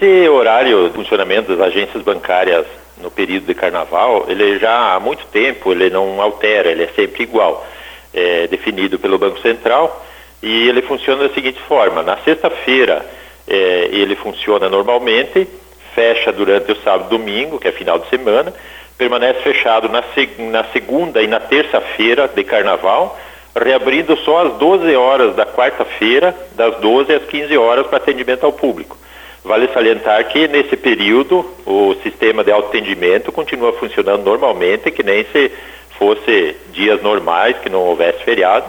Esse horário de funcionamento das agências bancárias no período de carnaval, ele já há muito tempo, ele não altera, ele é sempre igual. É definido pelo Banco Central e ele funciona da seguinte forma: na sexta-feira ele funciona normalmente, fecha durante o sábado e domingo, que é final de semana, permanece fechado na segunda e na terça-feira de carnaval, reabrindo só às 12 horas da quarta-feira, das 12 às 15 horas para atendimento ao público. Vale salientar que nesse período o sistema de autoatendimento continua funcionando normalmente, que nem se fosse dias normais, que não houvesse feriado,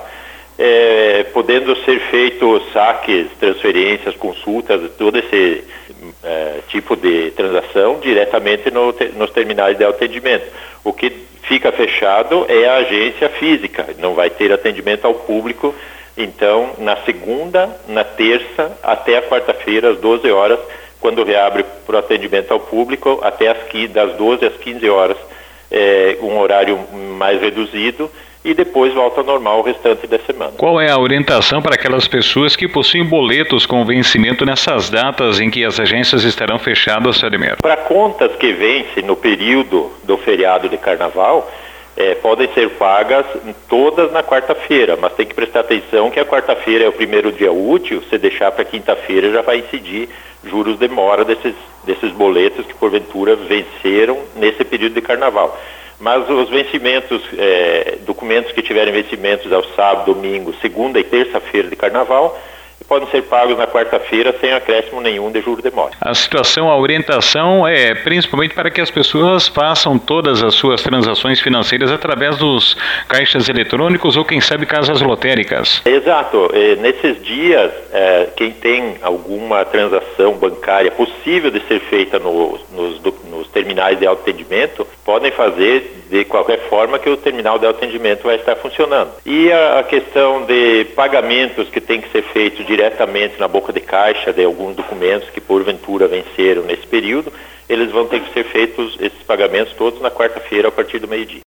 podendo ser feitos saques, transferências, consultas, todo esse tipo de transação diretamente nos terminais de autoatendimento. O que fica fechado é a agência física, não vai ter atendimento ao público. Então, na segunda, na terça, até a quarta-feira, às 12 horas, quando reabre para o atendimento ao público, até das 12 às 15 horas, um horário mais reduzido, e depois volta ao normal o restante da semana. Qual é a orientação para aquelas pessoas que possuem boletos com vencimento nessas datas em que as agências estarão fechadas, Ademir? Para contas que vencem no período do feriado de carnaval, podem ser pagas todas na quarta-feira, mas tem que prestar atenção que a quarta-feira é o primeiro dia útil. Se deixar para quinta-feira já vai incidir juros de mora desses boletos que porventura venceram nesse período de carnaval. Mas os vencimentos, documentos que tiverem vencimentos ao sábado, domingo, segunda e terça-feira de carnaval, podem ser pagos na quarta-feira sem acréscimo nenhum de juros de mora. A situação, a orientação é principalmente para que as pessoas façam todas as suas transações financeiras através dos caixas eletrônicos ou, quem sabe, casas lotéricas. Exato. Nesses dias, quem tem alguma transação bancária possível de ser feita nos terminais de autoatendimento, podem fazer de qualquer forma que o terminal de autoatendimento vai estar funcionando. E a questão de pagamentos que tem que ser feito diretamente na boca de caixa de alguns documentos que porventura venceram nesse período, eles vão ter que ser feitos, esses pagamentos todos, na quarta-feira a partir do meio-dia.